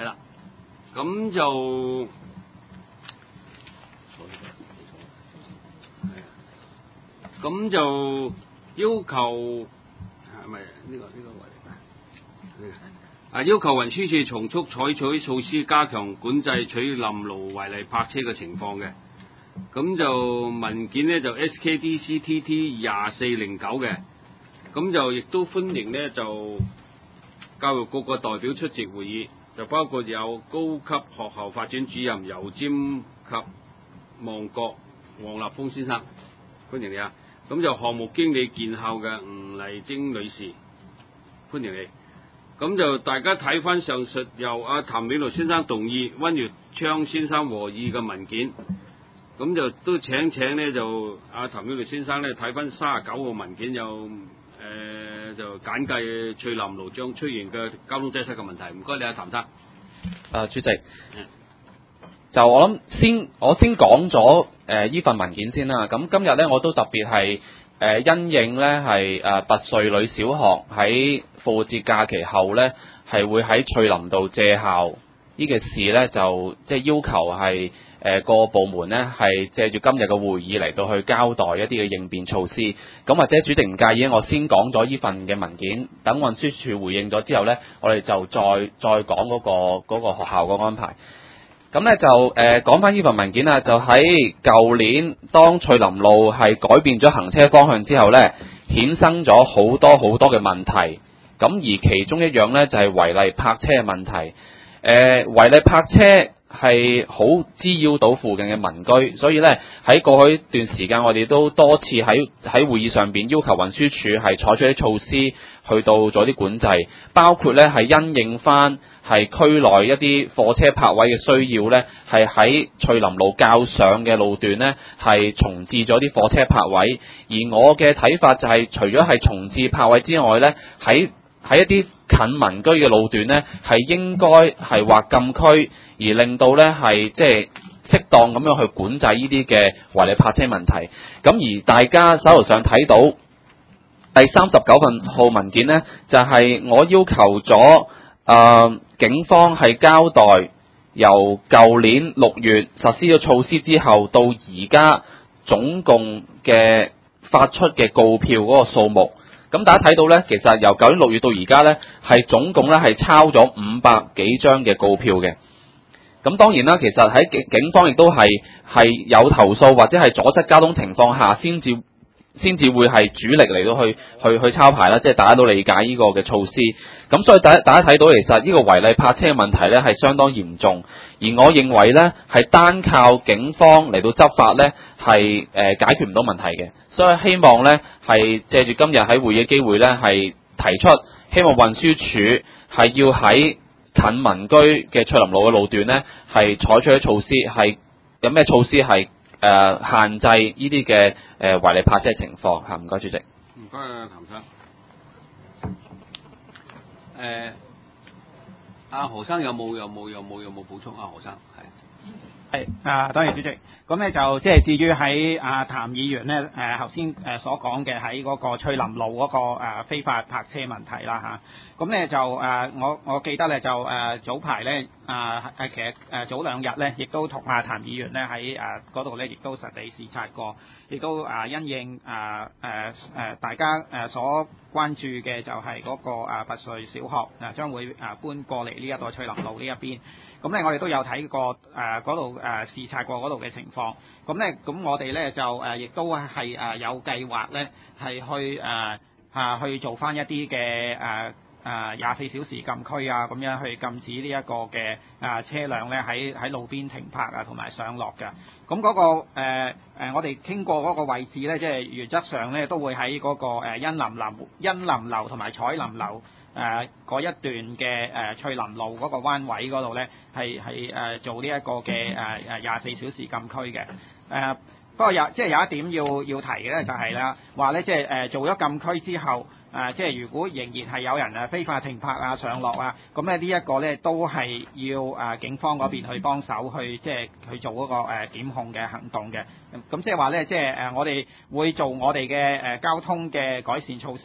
係啦，咁就要求係咪呢個位啊？要求運輸署從速採取措施，加強管制取臨路違例泊車嘅情況嘅。咁就文件呢，就 SKDCTT 2409嘅，咁就亦都歡迎呢，就教育局個代表出席會議，就包括有高級學校發展主任油尖及望角黃立峰先生，歡迎你啊！咁就項目經理建校嘅吳麗晶女士，歡迎你。咁就大家睇翻上述由阿譚美倫先生動議、溫月昌先生和議嘅文件，咁就都請呢就阿譚美倫先生咧睇翻39號文件，就簡介翠林路將出現嘅交通擠塞嘅問題。唔該你阿譚生。 主席，就我先講咗呢份文件先啦。咁今日咧我都特別係因應咧係拔萃女小學喺復活節假期後咧係會喺翠林道借校呢個事咧，就即係要求係各部門咧係借住今日嘅會議嚟到去交代一啲嘅應變措施。咁或者主席唔介意，我先講咗呢份嘅文件，等運輸署回應咗之後咧，我哋就再講嗰個學校嘅安排。咁咧就講翻呢份文件啊，就喺舊年當翠林路係改變咗行車方向之後咧，衍生咗好多嘅問題。咁而其中一樣咧就係違例泊車嘅問題。違例泊車係好滋擾到附近嘅民居，所以咧喺過去一段時間，我哋都多次喺會議上邊要求運輸署係採取啲措施去到做啲管制，包括咧係因應翻係區內一啲貨車泊位嘅需要咧，係喺翠林路較上嘅路段咧係重置咗啲貨車泊位。而我嘅睇法就係，除咗係重置泊位之外咧，喺一啲近民居嘅路段呢，係應該係劃禁區，而令到呢係即係適當咁樣去管制呢啲嘅違例泊車問題。咁而大家手頭上睇到第39份號文件呢，就係我要求咗警方係交代由舊年6月實施咗措施之後，到而家總共嘅發出嘅告票嗰個數目。咁大家睇到咧，其實由舊年6月到而家咧，係總共咧係抄咗500幾張嘅告票嘅。咁當然啦，其實喺警方亦都係有投訴或者係阻塞交通情況下，先至會係主力嚟到去抄牌啦。即係大家都理解呢個嘅措施。咁所以大家睇到其實呢個違例泊車嘅問題咧係相當嚴重。而我認為咧係單靠警方嚟到執法咧係解決唔到問題嘅。所以希望咧係借住今日喺會議嘅機會咧係提出，希望運輸署係要喺近民居嘅翠林路嘅路段咧係採取啲措施，係有咩措施係限制呢啲嘅違例泊車情況嚇。唔該主席。 唔該譚生。阿何生有冇補充？何生係。 多謝主席。咁咧就即係至於喺譚議員咧頭先所講嘅喺嗰個翠林路嗰個非法泊車問題啦嚇。咁咧就我記得咧就早排咧其實早2日咧，亦都同譚議員咧喺嗰度咧，亦都實地視察過，亦都因應大家所關注嘅就係嗰個拔萃小學將會搬過嚟呢一個翠林路呢一邊。咁咧我哋都有睇過嗰度視察過嗰度嘅情況。咁我哋咧就亦都係有計劃咧係去做翻一啲嘅24小時禁區啊，咁樣去禁止呢一個嘅車輛咧喺路邊停泊啊同埋上落嘅。咁嗰個我哋傾過嗰個位置咧，即係原則上咧都會喺嗰個恩林樓同埋彩林樓嗰一段嘅翠林路嗰個彎位嗰度咧係做呢一個嘅24小時禁區嘅。不過有一點要提嘅咧，就係啦，話咧即係做咗禁區之後，即係如果仍然係有人非法停泊啊、上落啊，咁咧呢一個咧都係要警方嗰邊去幫手去即係去做嗰個檢控嘅行動嘅。咁即係話咧，即係我哋會做我哋嘅交通嘅改善措施。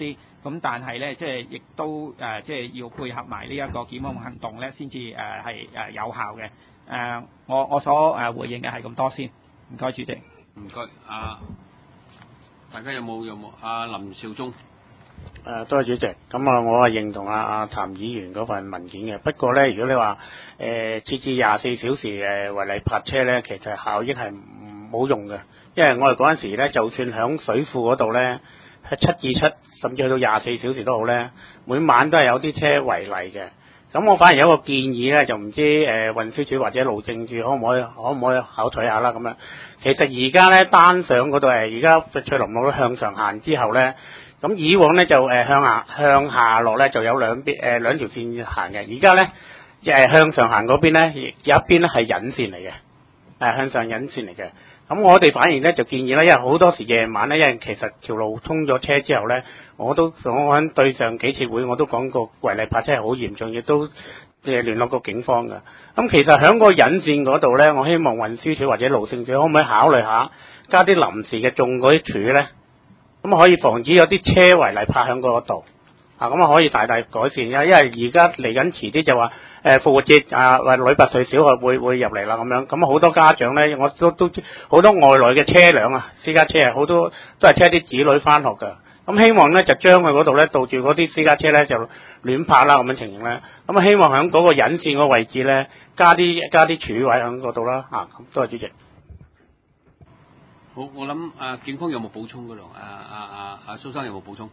咁但係咧，即係亦都即係要配合埋呢一個檢控行動咧，先至係有效嘅。我所回應嘅係咁多先，唔該主席。 唔該，大家有冇林少忠？ 多謝主席。咁我係認同阿譚議員嗰份文件嘅。不過咧，如果你話設置24小時違例泊車咧，其實效益係冇用嘅，因為我哋嗰陣時咧，就算響水庫嗰度咧，係7至7，甚至去到24小時都好咧，每晚都係有啲車違例嘅。咁我反而有一個建議咧，就唔知運輸署或者路政署可唔可以考慮下啦咁樣。其實而家咧單上嗰度而家翠林路都向上行之後咧，咁以往咧就向下落咧就有兩條線行嘅，而家咧向上行嗰邊咧有一邊咧係引線嚟嘅，向上引線嚟嘅。咁我哋反而咧就建議咧，因為好多時夜晚咧，因為其實條路通咗車之後咧，我喺對上幾次會我都講過違例泊車係好嚴重，亦都聯絡過警方㗎。咁其實喺個引線嗰度咧，我希望運輸署或者路政署可唔可以考慮下加啲臨時嘅縱嗰啲柱咧，咁可以防止有啲車違例泊喺嗰度。咁可以大大改善，因為而家嚟緊遲啲就話復活節或呂拔萃小學會入嚟啦咁樣，咁好多家長咧，我都好多外來嘅車輛私家車好多都係車啲子女翻學㗎，咁希望咧就將佢嗰度咧杜住嗰啲私家車咧就亂泊啦咁樣情形咧，咁希望喺嗰個引線個位置咧加啲柱位喺嗰度啦咁多謝主席。 好，我諗警方有冇補充嗰度？蘇生有冇補充？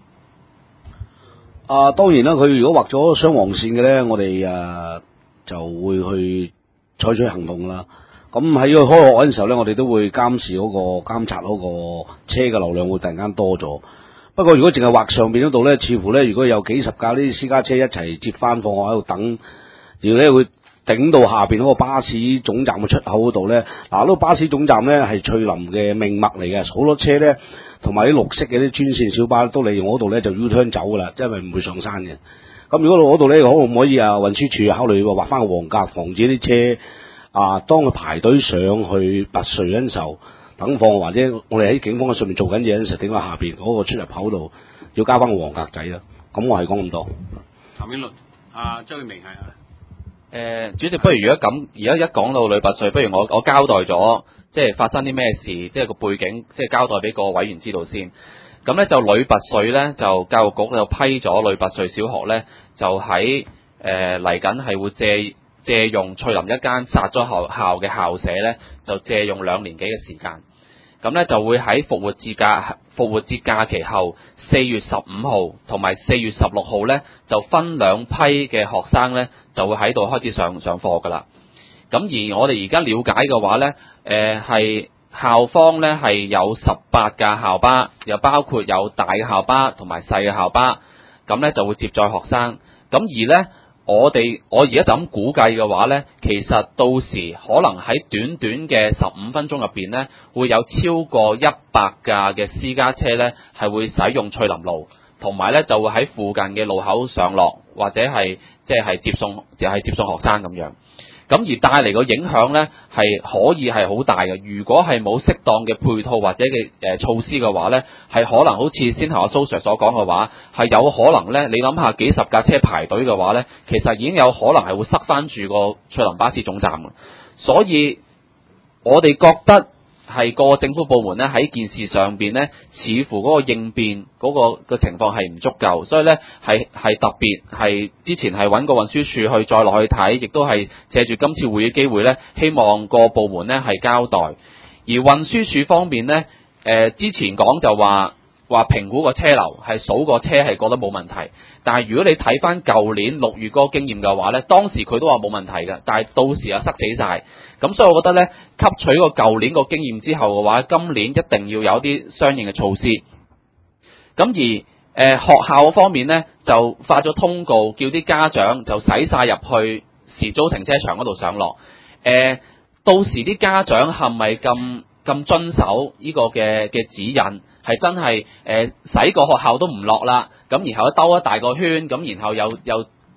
當然啦，佢如果劃咗雙黃線嘅咧，我哋就會去採取行動啦。咁喺個開學嗰陣時候咧，我哋都會監察嗰個車嘅流量會突然間多咗。不過如果淨係劃上邊嗰度咧，似乎咧如果有幾十架呢啲私家車一齊接翻放學喺度等，然後咧會頂到下邊嗰個巴士總站嘅出口嗰度咧。嗰個巴士總站咧係翠林嘅命脈嚟嘅，好多車咧。同埋啲綠色嘅啲專線小巴都利用嗰度咧就 U turn 走噶啦，因為唔會上山嘅。咁如果嗰度咧可唔可以運輸署考慮劃翻個黃格，防止啲車當佢排隊上去拔萃嗰陣時候等放，或者我哋喺警方嘅上面做緊嘢嗰陣時，點解下邊嗰個出入口度要加翻個黃格仔啦？咁我係講咁多。 譚英律，周永明係主席，不如如果咁，而家一講到呂拔萃，不如我交代咗。即係發生啲咩事，即係個背景，即係交代俾個委員知道先。咁咧就呂拔萃咧，就教育局就批咗呂拔萃小學咧，就喺嚟緊係會借用翠林一間殺咗校嘅校舍咧，就借用2年幾嘅時間。咁咧就會喺復活節假期後4月15號同埋4月16號咧，就分2批嘅學生咧，就會喺度開始上課㗎啦。咁而我哋而家了解嘅話咧，係校方咧係有18架校巴，又包括有大嘅校巴同埋細嘅校巴，咁咧就會接載學生。咁而咧我而家就咁估計嘅話咧，其實到時可能喺短短嘅15分鐘入邊咧，會有超過100架嘅私家車咧係會使用翠林路，同埋咧就會喺附近嘅路口上落，或者係即係接送學生咁樣。咁而帶嚟個影響咧，係可以係好大嘅。如果係冇適當嘅配套或者嘅措施嘅話咧，係可能好似先頭阿蘇 Sir 所講嘅話，係有可能咧。你諗下幾十架車排隊嘅話咧，其實已經有可能係會塞翻住個翠林巴士總站嘅。所以我哋覺得係個政府部門咧喺件事上邊咧，似乎嗰個應變嗰個情況係唔足夠，所以咧係特別係之前係揾個運輸署去再落去睇，亦都係借住今次會議機會咧，希望個部門咧係交代。而運輸署方面咧，之前講就話評估個車流係數個車係覺得冇問題，但係如果你睇翻舊年6月嗰個經驗嘅話咧，當時佢都話冇問題嘅，但係到時又塞死晒。咁所以我覺得咧，吸取個舊年個經驗之後嘅話，今年一定要有啲相應嘅措施。咁而學校方面咧，就發咗通告，叫啲家長就駛晒入去時租停車場嗰度上落。到時啲家長係咪咁遵守呢個嘅指引？係真係駛個學校都唔落啦，咁然後兜一大個圈，咁然後又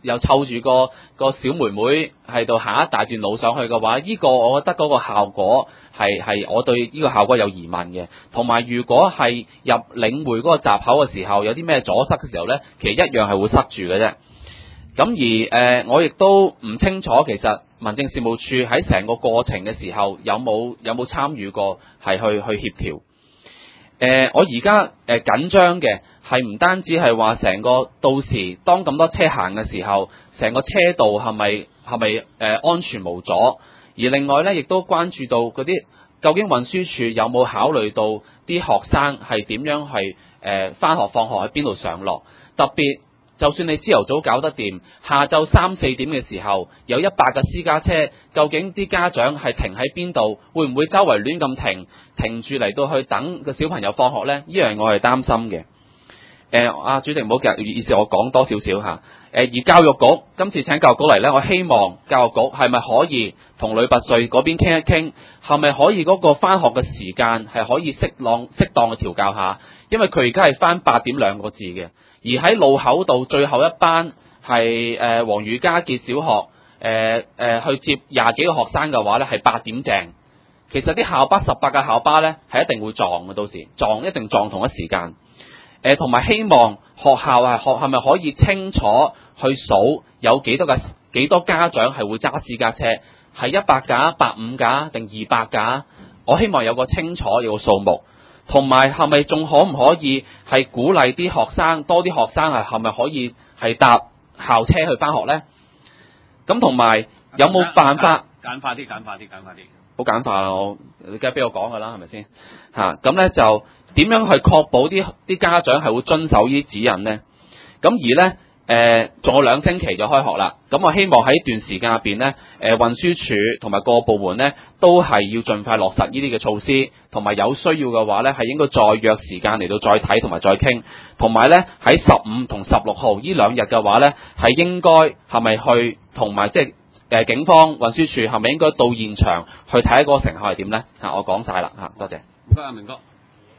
又湊住個小妹妹喺度行一大段路上去嘅話，呢個我覺得嗰個效果係我對呢個效果有疑問嘅。同埋如果係入領匯嗰個閘口嘅時候有啲咩阻塞嘅時候呢，其實一樣係會塞住嘅啫。咁而我亦都唔清楚其實民政事務處喺成個過程嘅時候有冇參與過係去協調。我而家緊張嘅係唔單止係話成個到時當咁多車行嘅時候，成個車道係咪安全無阻？而另外呢，亦都關注到嗰啲究竟運輸署有冇考慮到啲學生係點樣係返學放學喺邊度上落？特別就算你朝頭早搞得掂，下晝3、4點嘅時候有100架私家車，究竟啲家長係停喺邊度？會唔會周圍亂咁停住嚟到去等個小朋友放學呢？呢樣我係擔心嘅。主席唔好嘅意思，我講多少少嚇。而教育局今次請教育局嚟呢，我希望教育局係咪可以同旅拔萃嗰邊傾一傾，係咪可以嗰個返學嘅時間係可以適當嘅調校下？因為佢而家係返8點2個字嘅。而喺路口度最後一班係黃裕家傑小學去接20幾個學生嘅話呢，係8點正。其實啲校巴18架校巴呢係一定會撞嘅，到時一定撞同一時間。同埋希望學校係咪可以清楚去數有幾多家長係會揸私家車，係100架、150架定200架？我希望有個清楚有個數目。同埋係咪仲可唔可以係鼓勵啲學生多啲學生係咪可以係搭校車去返學呢？咁同埋有冇辦法簡化啲？ 好簡化啦，你梗係俾我講㗎啦，係咪先嚇？咁呢就點樣去確保啲家長係會遵守呢啲指引呢？咁而呢仲有2星期就開學啦。咁我希望喺呢段時間入邊呢，運輸署同埋各部門呢都係要盡快落實呢啲嘅措施，同埋有需要嘅話呢係應該再約時間嚟到再睇同埋再傾。同埋呢喺15同16號呢2日嘅話呢，係應該係咪去同埋即係警方運輸署係咪應該到現場去睇嗰個成效係點呢？我講晒啦嚇，多謝。 唔該，阿明哥。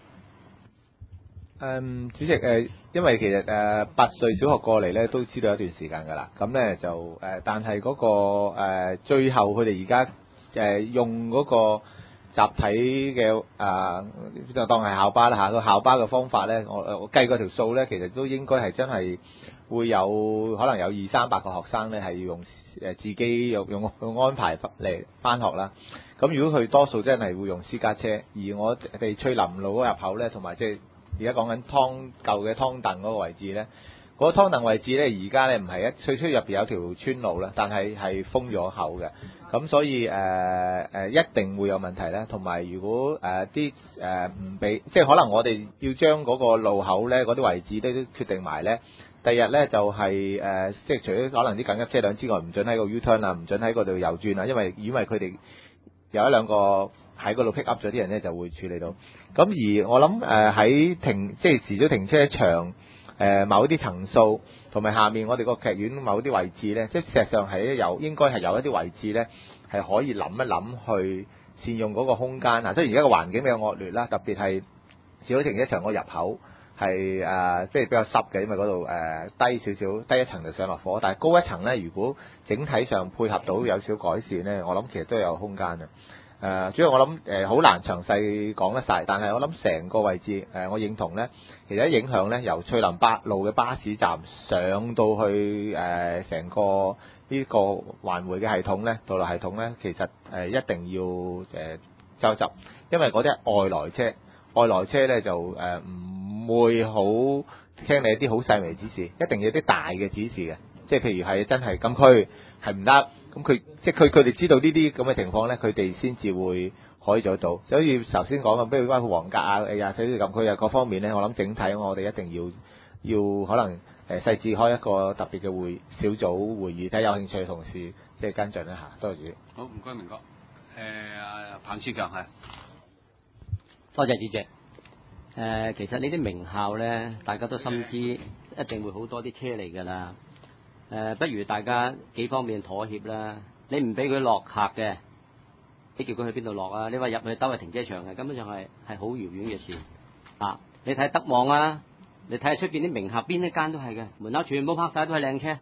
主席因為其實拔萃小學過嚟咧都知道一段時間㗎啦，咁咧就但係嗰個最後佢哋而家用嗰個集體嘅就當係校巴啦嚇，個校巴嘅方法咧，我計過條數咧，其實都應該係真係會有可能有200-300個學生咧係要用自己用安排嚟返學啦。咁如果佢多數真係會用私家車，而我哋翠林路嗰入口咧，同埋即係而家講緊舊嘅湯凳嗰個位置咧，嗰個湯凳位置咧，而家咧唔係翠出入邊有條村路啦，但係封咗口嘅，咁所以一定會有問題咧。同埋如果啲唔俾，即係可能我哋要將嗰個路口咧嗰啲位置都決定埋咧。第日咧就係即係除咗可能啲緊急車輛之外，唔準喺個 U-turn 啊，唔準喺嗰度右轉啊，因為佢哋有1-2個喺嗰度 pick up 咗啲人咧，就會處理到。咁而我諗喺即係遲早停車場某啲層數，同埋下面我哋個劇院某啲位置咧，即係事實上係應該係有一啲位置咧係可以諗一諗去善用嗰個空間啊。雖然而家個環境比較惡劣啦，特別係遲早停車場個入口係即係比較濕嘅，因為嗰度低少少，低一層就上落火，但係高一層咧，如果整體上配合到有少改善咧，我諗其實都有空間嘅。主要我諗好難詳細講得晒，但係我諗成個位置我認同咧，其實影響咧由翠林8路嘅巴士站上到去成個呢個環迴嘅系統咧，道路系統咧，其實一定要收集，因為嗰啲係外來車咧就唔會好聽你一啲好細微指示，一定要啲大嘅指示嘅，即係譬如係真係禁區係唔得。咁佢哋知道呢啲咁嘅情況咧，佢哋先至會可以做到。所以頭先講嘅，比如包括黃格啊、24小時禁區啊各方面咧，我諗整體我哋一定要可能細緻開一個特別嘅小組會議，睇有興趣嘅同事即係跟進一下。多謝主席。 好，唔該明哥。彭志強係。 多謝主席。其實呢啲名校咧，大家都心知一定會好多啲車嚟㗎啦。不如大家幾方面妥協啦。你唔俾佢落客嘅，你叫佢去邊度落啊？你話入去兜去停車場嘅，根本上係好遙遠嘅事啊！你睇德望啊，你睇下出邊啲名校邊一間都係嘅，門口全部泊晒都係靚車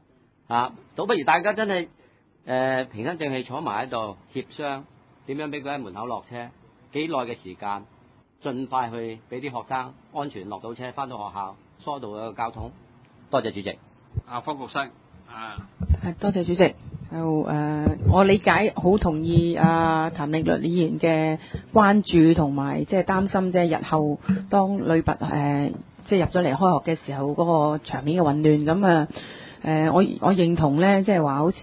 倒不如大家真係平心靜氣坐埋喺度協商，點樣俾佢喺門口落車，幾耐嘅時間，盡快去俾啲學生安全落到車，翻到學校，疏導一個交通。多謝主席。 方國生多謝主席。我理解好同意譚力律議員嘅關注同埋即係擔心，即係日後當女拔即係入咗嚟開學嘅時候嗰個場面嘅混亂。咁我認同咧，即係話好似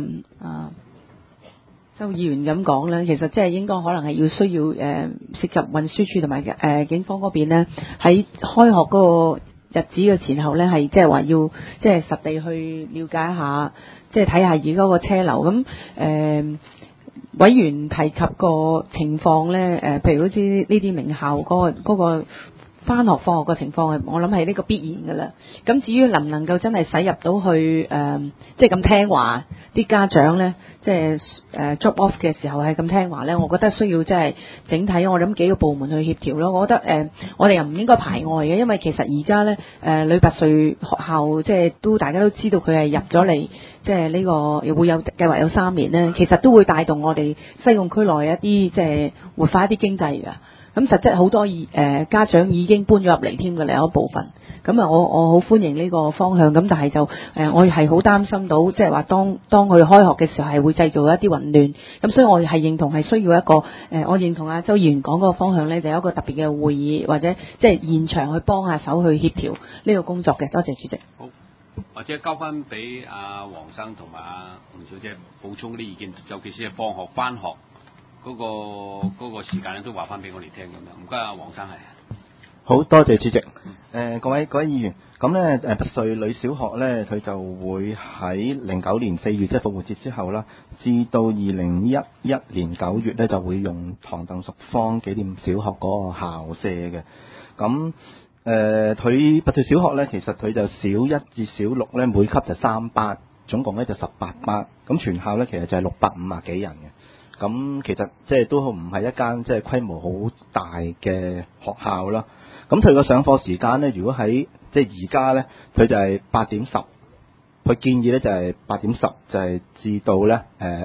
周議員咁講咧，其實即係應該可能係需要涉及運輸署同埋警方嗰邊咧，喺開學嗰個日子嘅前後咧，係即係話要即係實地去了解下，即係睇下而家個車流。咁委員提及個情況咧，譬如好似呢啲名校嗰個翻學放學嘅情況，我諗係呢個必然㗎啦。咁至於能唔能夠真係使入到去即係咁聽話啲家長咧，即係drop off 嘅時候係咁聽話咧，我覺得需要即係整體我諗幾個部門去協調咯。我覺得我哋又唔應該排外嘅，因為其實而家咧女拔萃學校即係都大家都知道佢係入咗嚟，即係呢個又會有計劃有3年咧，其實都會帶動我哋西貢區內一啲即係活化一啲經濟㗎。咁實質好多家長已經搬咗入嚟添嘅另一部分，咁我好歡迎呢個方向。咁但係就我係好擔心到，即係話當佢開學嘅時候係會製造一啲混亂。咁所以我係認同係需要一個我認同阿周議員講嗰個方向咧，就有一個特別嘅會議或者即係現場去幫下手去協調呢個工作嘅。多謝主席。 好，或者交翻俾阿黃生同埋阿吳小姐補充啲意見，尤其是係放學翻學。嗰個時間咧都話翻俾我哋聽咁樣，唔該阿黃生係。 好多謝主席。各位議員，咁咧拔萃女小學咧，佢就會喺09年4月即係復活節之後啦，至到2011年9月咧就會用唐鄧淑芳紀念小學嗰個校舍嘅。咁佢拔萃小學咧，其實佢就小1至小6咧，每級就3班，總共咧就18班。咁全校咧其實就係650幾人嘅。咁其實即係都唔係一間即係規模好大嘅學校啦。咁佢個上課時間咧，如果喺即係而家咧，佢就係8點10，佢建議咧就係8點10，就係至到咧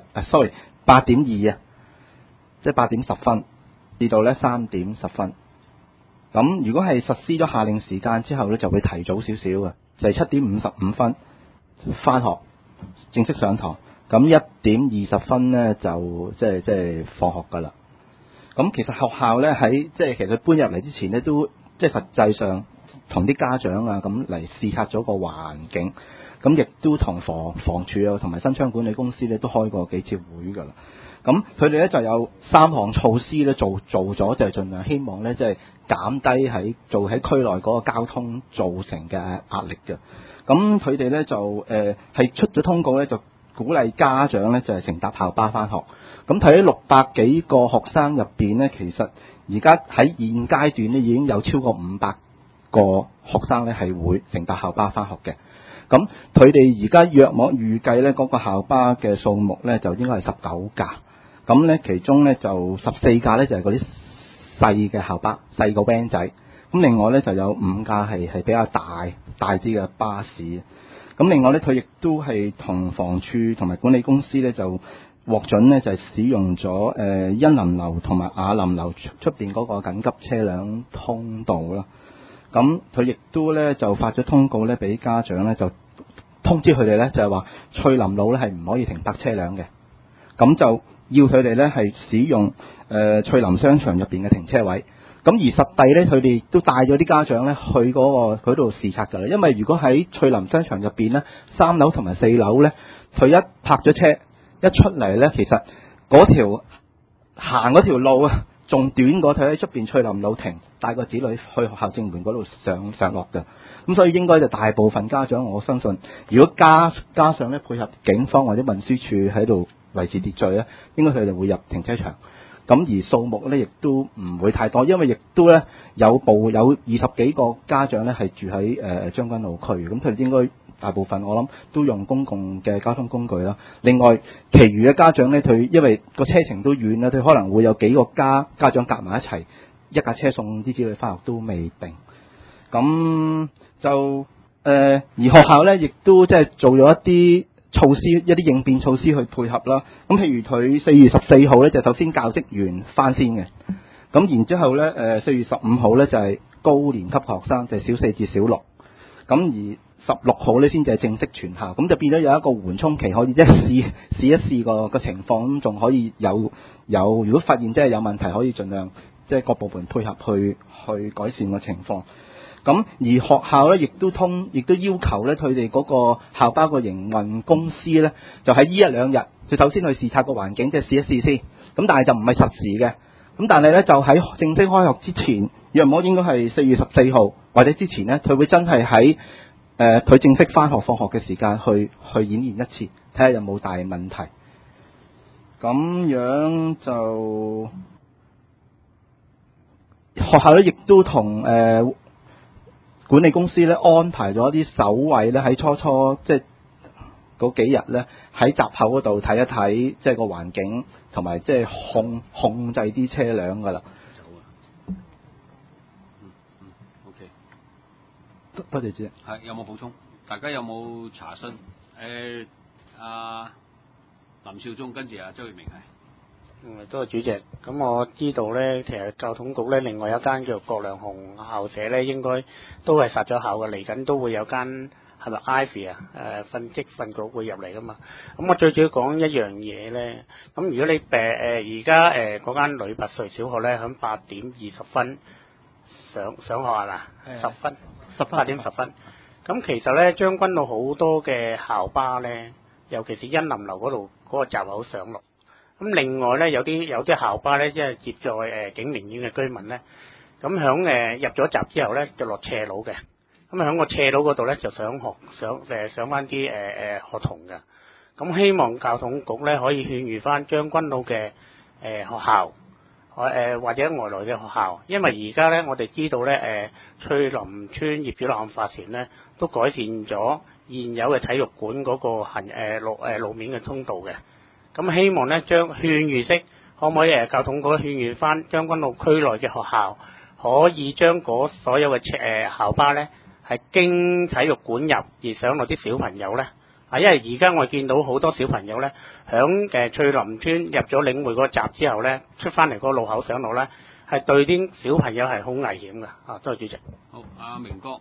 8點2啊，即係8點10分至到咧3點10分。咁如果係實施咗下令時間之後咧，就會提早少少嘅，就係7點55分返學正式上堂。咁1點20分咧就即係放學㗎啦。咁其實學校咧喺即係其實搬入嚟之前咧都即係實際上同啲家長啊咁嚟視察咗個環境，咁亦都同房署啊同埋新昌管理公司咧都開過幾次會㗎啦。咁佢哋咧就有3項措施咧做咗，就係盡量希望咧即係減低喺區內嗰個交通造成嘅壓力嘅。咁佢哋咧就係出咗通告咧就鼓勵家長咧就係乘搭校巴返學。咁睇喺600幾個學生入邊咧，其實而家喺現階段咧已經有超過500個學生咧係會乘搭校巴返學嘅。咁佢哋而家約莫預計咧嗰個校巴嘅數目咧就應該係19架。咁咧其中咧就14架咧就係嗰啲細嘅校巴，細個 van 仔。咁另外咧就有5架係比較大啲嘅巴士。咁另外咧，佢亦都係同房署同埋管理公司咧就獲准咧就係使用咗恩林樓同埋雅林樓出邊嗰個緊急車輛通道啦。咁佢亦都咧就發咗通告咧俾家長咧就通知佢哋咧就係話翠林路咧係唔可以停泊車輛嘅。咁就要佢哋咧係使用翠林商場入邊嘅停車位。咁而實地咧，佢哋都帶咗啲家長咧去嗰度視察㗎啦。因為如果喺翠林商場入邊咧，3樓同埋4樓咧，佢一泊咗車一出嚟咧，其實行嗰條路啊，仲短過佢喺出邊翠林路停，帶個子女去學校正門嗰度上落㗎。咁所以應該就大部分家長，我相信如果加上咧配合警方或者運輸署喺度維持秩序咧，應該佢哋會入停車場。咁而數目咧亦都唔會太多，因為亦都咧有20幾個家長咧係住喺將軍澳區，咁佢哋應該大部分我諗都用公共嘅交通工具啦。另外，其餘嘅家長咧，佢因為個車程都遠啦，佢可能會有幾個家長夾埋一齊，一架車送啲子女返學都未定。咁就而學校咧亦都即係做咗一啲措施，一啲應變措施去配合啦。咁譬如佢4月14號咧就首先教職員翻先嘅，咁然之後咧4月15號咧就係高年級學生，就係小4至小6，咁而16號咧先至係正式全校，咁就變咗有一個緩衝期，可以即係試一試個情況，咁仲可以有如果發現即係有問題，可以盡量即係各部門配合去改善個情況。咁而學校咧亦都要求咧佢哋嗰個校巴個營運公司咧，就喺呢一兩日，就首先去視察個環境，即係試一試先。咁但係就唔係實時嘅。咁但係咧就喺正式開學之前，約莫應該係4月14號或者之前咧，佢會真係喺佢正式返學放學嘅時間去演練一次，睇下有冇大問題。咁樣就學校咧亦都同管理公司咧安排咗啲守衛咧喺初即係嗰幾日咧喺閘口嗰度睇一睇，即係個環境同埋即係控制啲車輛噶啦。 OK。 多謝主席。 係有冇補充？大家有冇查詢？林少忠跟住周月明係。 多謝主席。咁我知道咧，其實教統局咧，另外有間叫郭亮雄校舍咧，應該都係殺咗校嘅，嚟緊都會有間係咪 Ivy 啊？訓局會入嚟噶嘛。咁我最主要講一樣嘢咧，咁如果你而家嗰間女拔萃小學咧，響8點20分上學係嘛？10分8點10分。咁其實咧，將軍澳好多嘅校巴咧，尤其是欣林樓嗰度嗰個閘口上落。咁另外咧，有啲校巴咧，即係接載景寧苑嘅居民咧，咁響入咗閘之後咧，就落斜路嘅。咁響個斜路嗰度咧，就上翻啲學童嘅。咁希望教統局咧可以勸喻翻將軍澳嘅學校，或者外來嘅學校，因為而家咧我哋知道咧翠林村業主立案法團咧都改善咗現有嘅體育館嗰個路面嘅通道嘅。咁希望咧將勸喻式，可唔可以教統局勸喻翻將軍澳區內嘅學校，可以將嗰所有嘅校巴咧係經體育館入而上落啲小朋友咧，因為而家我見到好多小朋友咧響翠林村入咗領匯個閘之後咧，出翻嚟個路口上落咧，係對啲小朋友係好危險㗎。多謝主席。 好，阿明哥。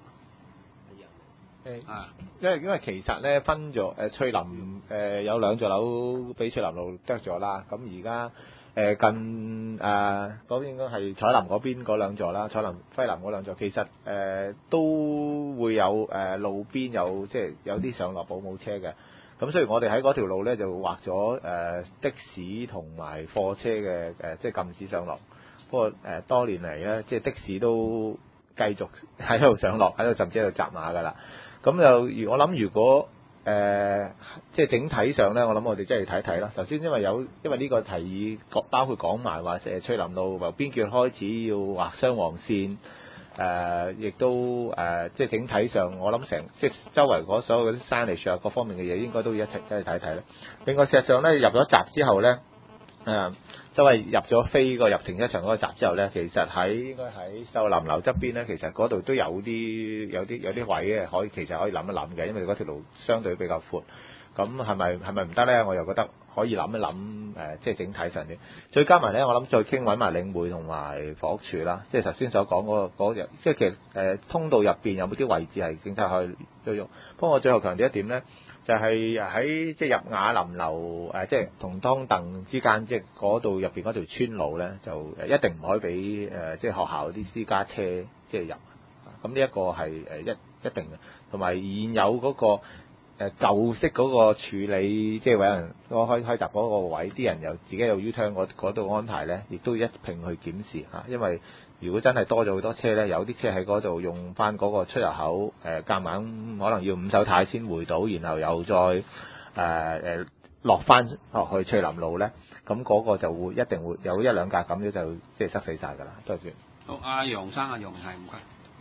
因為其實咧分咗翠林有2座樓俾翠林路得咗啦，咁而家近嗰邊應該係彩林嗰邊嗰2座啦，彩林輝林嗰2座其實都會有路邊有即係有啲上落保姆車嘅，咁所以我哋喺嗰條路咧就劃咗的士同埋貨車嘅即係禁止上落，不過多年嚟咧即係的士都繼續喺度上落，喺度甚至喺度閘馬㗎啦。咁就我諗，如果即係整體上咧，我諗我哋真係要睇睇啦。首先因為呢個提議包括講埋話翠林路由邊橛開始要劃雙黃線，亦都即係整體上我諗即係周圍嗰所有嗰啲 signage 啊各方面嘅嘢，應該都要一齊真係睇睇啦。另外事實上咧，入咗閘之後咧，周圍入咗飛個入停車場嗰個閘之後咧，其實應該喺秀林樓側邊咧，其實嗰度都有啲位嘅，其實可以諗一諗嘅，因為嗰條路相對比較闊。咁係咪唔得咧？我又覺得可以諗一諗即係整體上啲。再加埋咧，我諗再傾揾埋領匯同埋房屋署啦，即係頭先所講嗰日，即係其實通道入邊有冇啲位置係整體可以用。不過我最後強調一點咧，就係喺即係入雅林樓即係同當鄧之間，即係嗰度入邊嗰條村路咧，就一定唔可以俾即係學校啲私家車即係入。咁呢一個係一定嘅，同埋現有嗰個舊式嗰個處理，即係為人開閘嗰個位，啲人又自己有 U-turn 嗰度安排咧，亦都一併去檢視嚇。因為如果真係多咗好多車咧，有啲車喺嗰度用翻嗰個出入口夾硬可能要5手軚先回到，然後又再落翻落去翠林路咧，咁嗰個就會一定會有1-2架咁樣就即係塞死曬㗎啦。多謝。 好，阿楊生，阿楊係唔該。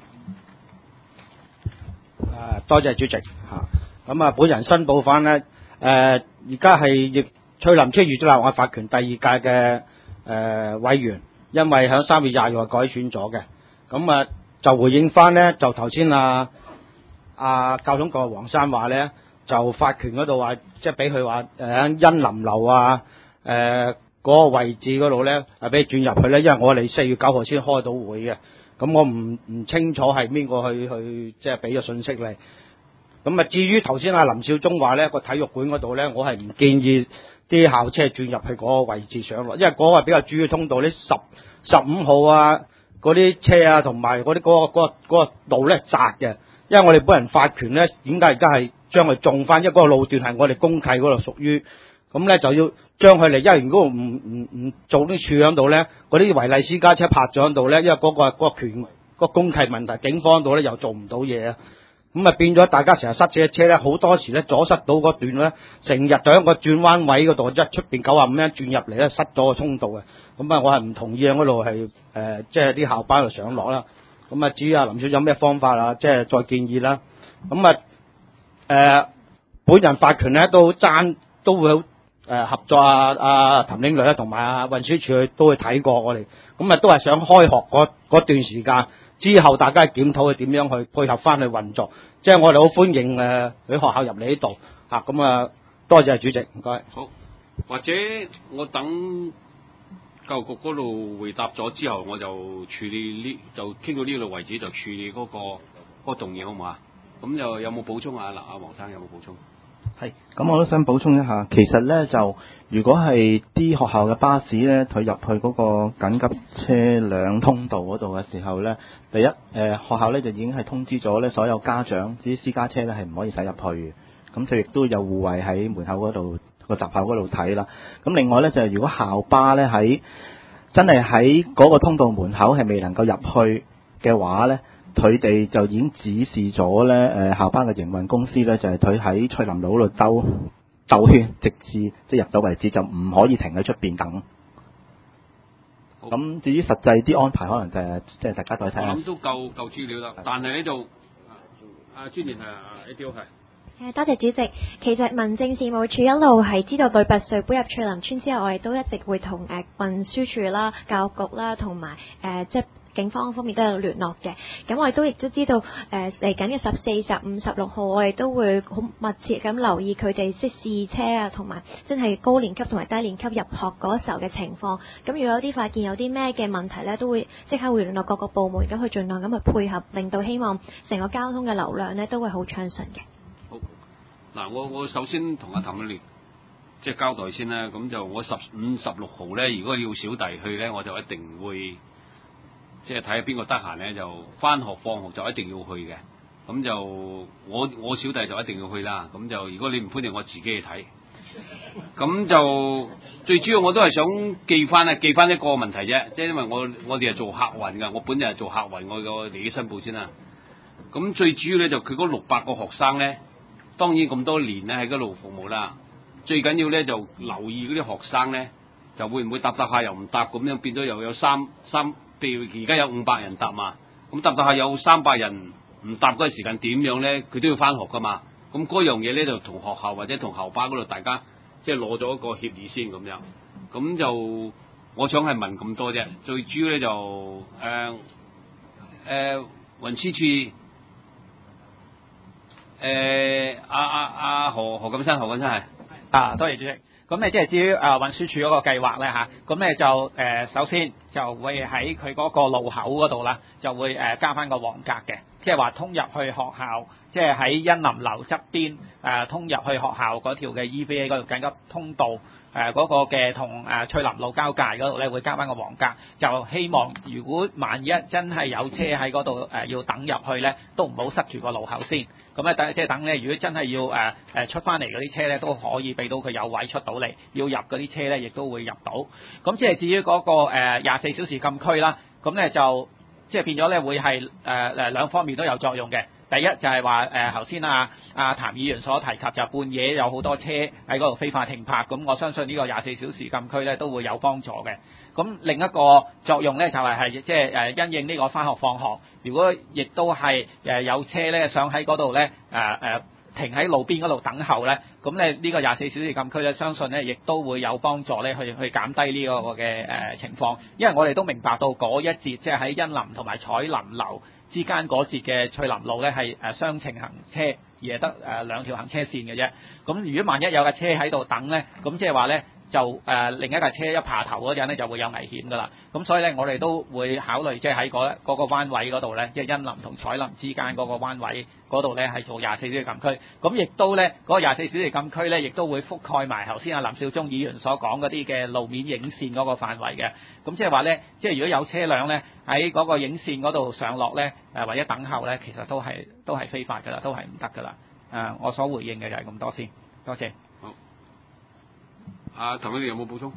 多謝主席嚇。咁本人申報翻咧，而家係翠林村業主立案法團第2屆嘅委員，因為喺3月20號改選咗嘅。咁就回應翻咧，就頭先教統局黃生話咧，就法權嗰度話，即係俾佢話喺欣林樓啊嗰個位置嗰度咧，俾轉入去咧，因為我哋4月9號先開到會嘅，咁我唔清楚係邊個去即係俾咗信息你。咁啊，至於頭先阿林少忠話咧，個體育館嗰度咧，我係唔建議啲校車轉入去嗰個位置上落，因為嗰個比較主要通道啲15號啊嗰啲車啊，同埋嗰啲嗰個路咧窄嘅，因為我哋本人法權咧，點解而家係將佢種翻，因為嗰個路段係我哋公契嗰度屬於，咁咧就要將佢嚟，因為如果唔做啲處喺度咧，嗰啲違例私家車泊咗喺度咧，因為嗰個權個公契問題，警方度咧又做唔到嘢啊。咁啊變咗大家成日塞車車咧，好多時咧阻塞到嗰段咧，成日就喺個轉彎位嗰度，即係出邊95蚊轉入嚟咧，塞咗個通道嘅。咁啊，我係唔同意喺嗰度係即係啲校巴度上落啦。咁啊，至於阿林少有咩方法啊，即係再建議啦。咁啊本人法權咧都會好合作阿譚領隊咧，同埋阿運輸署都會睇過我哋。咁啊都係想開學嗰段時間。之後大家檢討佢點樣去配合翻去運作，即係我哋好歡迎佢學校入嚟呢度嚇，咁啊多謝主席，唔該。 好，或者我等教育局嗰度回答咗之後，我就處理就傾到呢度為止，就處理嗰個動議好唔好啊？咁又有冇補充啊？嗱，阿黃生有冇補充？ 係，咁我都想補充一下，其實咧就如果係啲學校嘅巴士咧，佢入去嗰個緊急車輛通道嗰度嘅時候咧，第一學校咧就已經係通知咗咧所有家長，至於私家車咧係唔可以駛入去嘅，咁佢亦都有護衛喺門口嗰度個閘口嗰度睇啦。咁另外咧就係如果校巴咧真係喺嗰個通道門口係未能夠入去嘅話咧，佢哋就已經指示咗咧，校巴嘅營運公司咧，就係佢喺翠林路嗰度兜圈，直至即係入到為止，就唔可以停喺出邊等。咁至於實際啲安排，可能就係即係大家再睇下。 我諗都夠資料啦，但係呢度專員係ADO係。 多謝主席。其實民政事務處一路係知道對拔萃搬入翠林村之後，我哋都一直會同運輸署啦、教育局啦，同埋即係警方方面都有聯絡嘅。咁我哋都亦都知道嚟緊嘅14、15、16號，我哋都會好密切咁留意佢哋即係試車啊，同埋真係高年級同埋低年級入學嗰時候嘅情況。咁如果有啲發現有啲咩嘅問題呢，都會即刻會聯絡各個部門，咁去盡量咁去配合，令到希望成個交通嘅流量呢都會好暢順嘅。 嗱，我首先同阿譚你即係交代先啦。咁就我15、16號咧，如果要小弟去咧，我就一定會即係睇下邊個得閒咧，就返學放學就一定要去嘅。咁就我小弟就一定要去啦。咁就如果你唔歡迎，我自己去睇。咁就最主要我都係想記翻一個問題啫，即係因為我哋係做客運㗎，我本人係做客運，我個利益申報先啦。咁最主要咧就佢嗰600個學生咧。當然咁多年咧喺嗰度服務啦，最緊要咧就留意嗰啲學生咧，就會唔會搭下又唔搭咁樣，變咗又有三，譬如而家有500人搭嘛，咁搭下有300人唔搭嗰個時間點樣咧？佢都要返學噶嘛，咁嗰樣嘢咧就同學校或者同校巴嗰度大家即係攞咗一個協議先咁樣，咁就我想係問咁多啫，最主要咧就運輸處。何錦生係多謝主席。咁咧即係至於運輸署嗰個計劃咧嚇，咁咧就首先就會喺佢嗰個路口嗰度啦，就會加翻個黃格嘅，即係話通入去學校，即係喺欣林樓側邊通入去學校嗰條嘅 EVA 嗰條緊急通道嗰個嘅同翠林路交界嗰度咧會加翻個黃格，就希望如果萬一真係有車喺嗰度要等入去咧，都唔好塞住個路口先。咁咧即係等咧，如果真係要出翻嚟嗰啲車咧，都可以俾到佢有位出到嚟。要入嗰啲車咧，亦都會入到。咁即係至於嗰個24小時禁區啦，咁咧就即係變咗咧會係兩方面都有作用嘅。第一就係話頭先譚議員所提及，就半夜有好多車喺嗰度非法停泊，咁我相信呢個24小時禁區咧都會有幫助嘅。咁另一個作用咧就係即係因應呢個返學放學，如果亦都係有車咧想喺嗰度咧停喺路邊嗰度等候咧，咁咧呢個24小時禁區咧，相信咧亦都會有幫助咧，去減低呢個嘅情況。因為我哋都明白到嗰一節即係喺欣林同埋彩林樓之間嗰節嘅翠林路咧係雙程行車，而係得2條行車線嘅啫。咁如果萬一有架車喺度等咧，咁即係話咧就另一架車一爬頭嗰陣咧就會有危險噶啦。咁所以咧我哋都會考慮即係喺嗰個彎位嗰度咧，即係欣林同彩林之間嗰個彎位嗰度咧係做24小時禁區。咁亦都咧嗰個24小時禁區咧，亦都會覆蓋埋頭先阿林少忠議員所講嗰啲嘅路面影線嗰個範圍嘅。咁即係話咧，即係如果有車輛咧喺嗰個影線嗰度上落咧，或者等候咧，其實都係非法㗎啦，都係唔得㗎啦。我所回應嘅就係咁多先，多謝。 好。阿譚你有冇補充？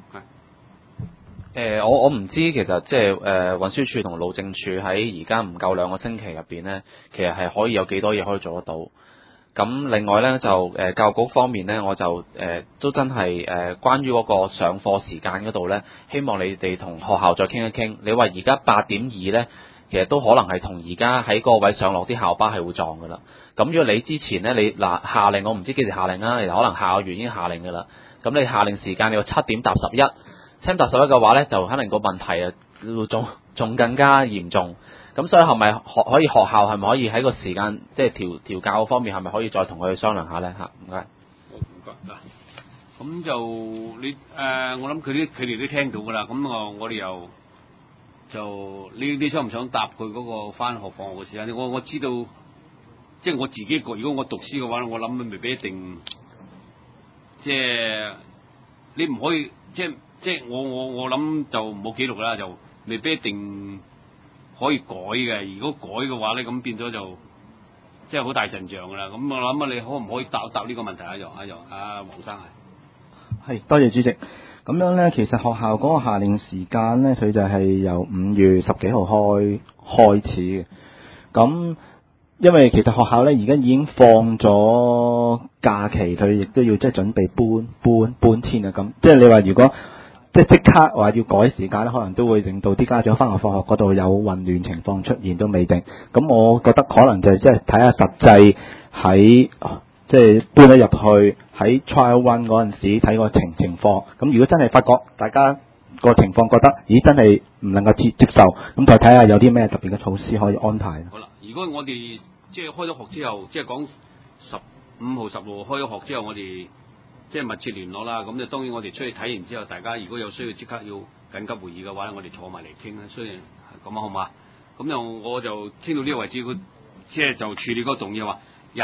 我唔知其實即係運輸署同路政署喺而家唔夠2個星期入邊咧，其實係可以有幾多嘢可以做得到。咁另外咧就教育局方面咧，我就都真係關於嗰個上課時間嗰度咧，希望你哋同學校再傾一傾。你話而家8.2咧，其實都可能係同而家喺嗰個位上落啲校巴係會撞噶啦。咁如果你之前咧，你下令我唔知幾時下令啦，其實可能下個月已經下令噶啦。咁你下令時間你要7點搭11。7點搭11嘅話咧，就可能個問題會仲更加嚴重。咁所以係咪可以學校係咪可以喺個時間即係調教方面係咪可以再同佢商量下咧嚇？唔該。 好，唔該嗱。咁就你我諗佢哋都聽到㗎啦。咁我哋又就你想唔想答佢嗰個返學放學嘅時間？我知道，即係我自己如果我讀書嘅話，我諗未必一定，即係你唔可以即係我諗就冇記錄啦，就未必一定可以改嘅。如果改嘅話咧，咁變咗就即係好大陣仗噶啦。咁我諗你可唔可以答呢個問題啊？黃生係多謝主席。咁樣咧，其實學校嗰個下令時間咧，佢就係由5月10幾號開始嘅。咁因為其實學校咧而家已經放咗假期，佢亦都要即係準備搬遷啊。咁即係你話如果即刻話要改時間咧，可能都會令到啲家長返學放學嗰度有混亂情況出現都未定。咁我覺得可能就係即係睇下實際喺即係搬咗入去喺 trial run 嗰陣時睇個情況。咁如果真係發覺大家個情況覺得咦真係唔能夠接受，咁再睇下有啲咩特別嘅措施可以安排。 好啦，如果我哋即係開咗學之後，即係講15號、10號開咗學之後，我哋即係密切聯絡啦。咁就當然我哋出去睇完之後，大家如果有需要即刻要緊急會議嘅話咧，我哋坐埋嚟傾啦。雖然咁啊，好嘛？咁就我就傾到呢個為止，佢即係就處理嗰個動議話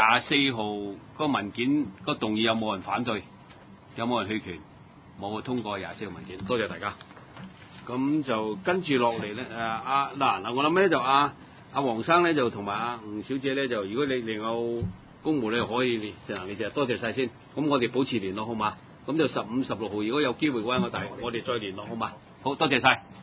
24號嗰個文件嗰個動議有冇人反對？有冇人棄權？冇通過24號文件。多謝大家。咁就跟住落嚟咧，我諗咧就阿黃生咧就同埋阿吳小姐咧就，如果你另有公務咧可以你就多謝晒先。咁我哋保持聯絡好嘛？咁就15、16號如果有機會嘅話，我哋再聯絡好嘛？好多謝晒。